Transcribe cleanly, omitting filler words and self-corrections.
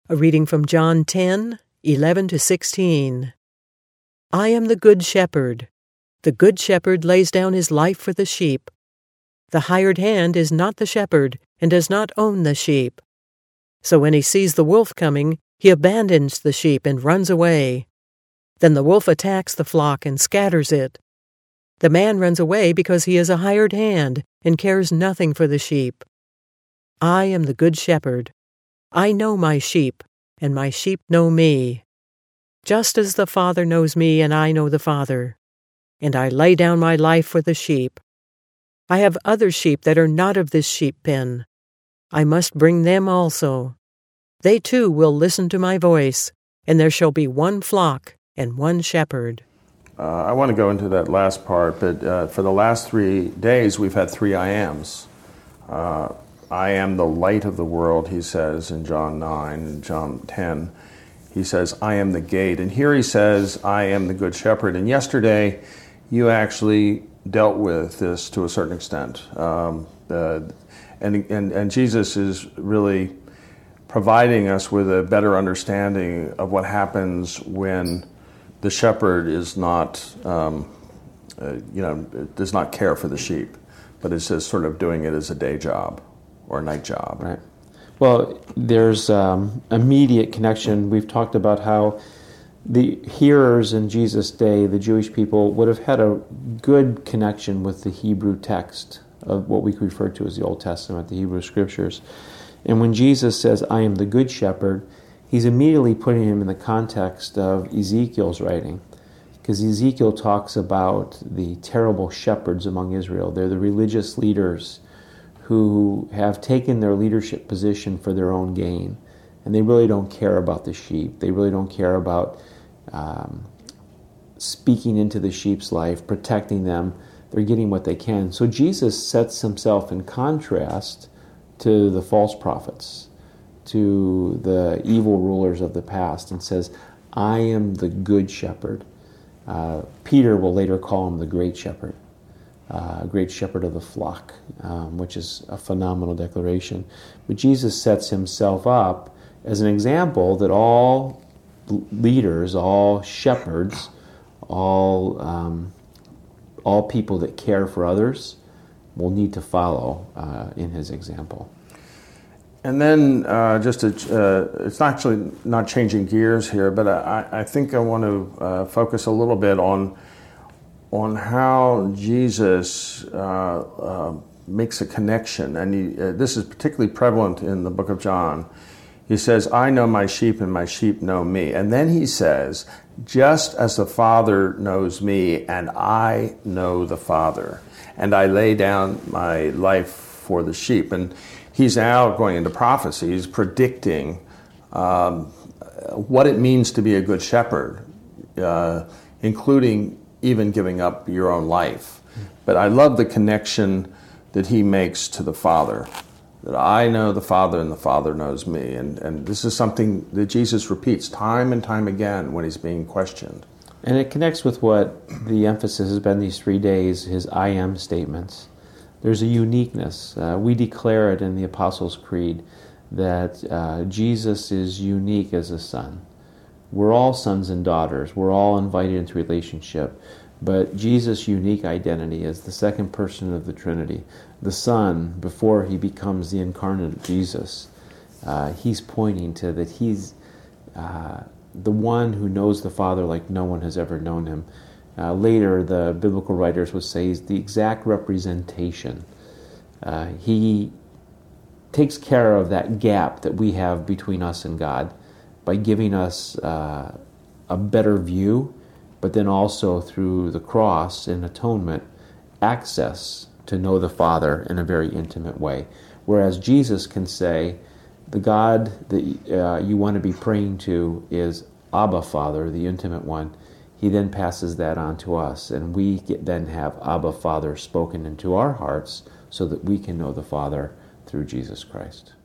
A reading from John 10:11-16. I am the good shepherd. The good shepherd lays down his life for the sheep. The hired hand is not the shepherd and does not own the sheep. So when he sees the wolf coming, he abandons the sheep and runs away. Then the wolf attacks the flock and scatters it. The man runs away because he is a hired hand and cares nothing for the sheep. I am the good shepherd. I know my sheep, and my sheep know me. Just as the Father knows me and I know the Father, and I lay down my life for the sheep. I have other sheep that are not of this sheep pen. I must bring them also. They too will listen to my voice, and there shall be one flock and one shepherd. I want to go into that last part, but for the last 3 days we've had 3 I ams. I am the light of the world, he says in John 9 and John 10. He says, I am the gate. And here he says, I am the good shepherd. And yesterday you actually dealt with this to a certain extent. And Jesus is really providing us with a better understanding of what happens when the shepherd is not, does not care for the sheep, but is just sort of doing it as a day job or a night job. Right. Well, there's immediate connection. We've talked about how the hearers in Jesus' day, the Jewish people, would have had a good connection with the Hebrew text of what we could refer to as the Old Testament, the Hebrew Scriptures. And when Jesus says, I am the good shepherd, he's immediately putting him in the context of Ezekiel's writing. Because Ezekiel talks about the terrible shepherds among Israel. They're the religious leaders who have taken their leadership position for their own gain. And they really don't care about the sheep. They really don't care about speaking into the sheep's life, protecting them. They're getting what they can. So Jesus sets himself in contrast to the false prophets, to the evil rulers of the past, and says, I am the good shepherd. Peter will later call him the great shepherd of the flock, which is a phenomenal declaration. But Jesus sets himself up as an example that all leaders, all shepherds, all people that care for others will need to follow in his example. And then it's actually not changing gears here, but I think I want to focus a little bit on how Jesus makes a connection. And this is particularly prevalent in the book of John. He says, I know my sheep and my sheep know me. And then he says, just as the Father knows me and I know the Father, and I lay down my life for the sheep. And he's now going into prophecy. He's predicting what it means to be a good shepherd, including even giving up your own life. But I love the connection that he makes to the Father, that I know the Father and the Father knows me. And this is something that Jesus repeats time and time again when he's being questioned. And it connects with what the emphasis has been these 3 days, his I am statements. There's a uniqueness. We declare it in the Apostles' Creed that Jesus is unique as a son. We're all sons and daughters. We're all invited into relationship. But Jesus' unique identity as the second person of the Trinity, the Son, before he becomes the incarnate Jesus, he's pointing to that he's the one who knows the Father like no one has ever known him. Later, the biblical writers would say he's the exact representation. He takes care of that gap that we have between us and God by giving us a better view, but then also through the cross and atonement, access to know the Father in a very intimate way. Whereas Jesus can say, the God that you want to be praying to is Abba Father, the intimate one. He then passes that on to us, and we then have Abba Father spoken into our hearts so that we can know the Father through Jesus Christ.